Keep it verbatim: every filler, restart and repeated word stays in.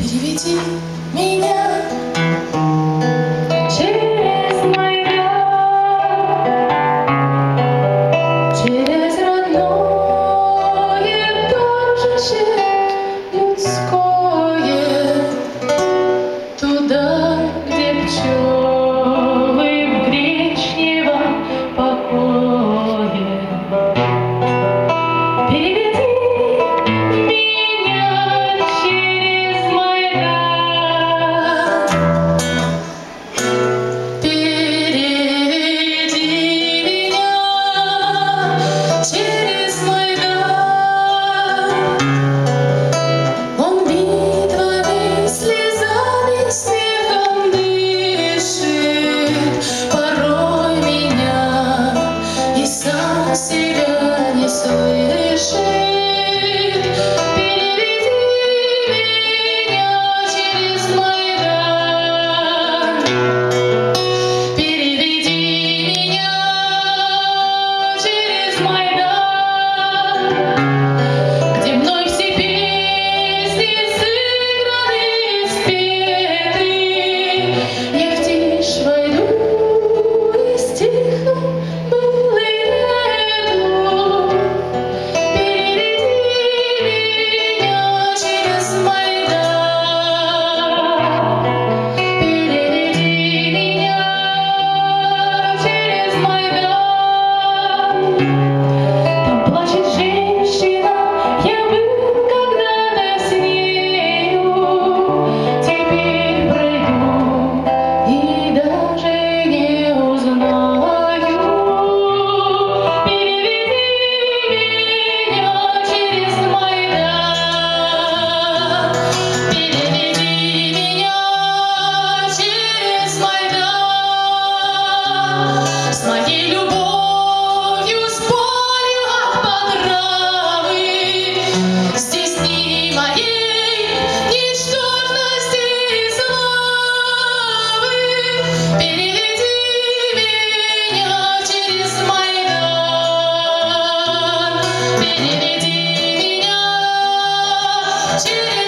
Переведи меня через Майдан, через родное торжище людское, туда, где пчелы в гречневом покое. Переведи меня через Майдан, переведи меня через Майдан. Он битвами, слезами, смехом дышит, порой меня и сам себя не слышит. Переведи меня через Майдан, переведи меня через Майдан, где мной все песни сыграны и спеты. Я в тишь войду и стихну былый нету. Переведи меня через Майдан, переведи меня через Майдан. Там плачет женщина, я был когда-то с нею, теперь пройду и даже не узнаю. Переведи меня через Майдан, переведи меня через Майдан. С моей любовью, с болью от потравы, здесь дни моей ничтожности и славы. Переведи меня через Майдан, переведи меня через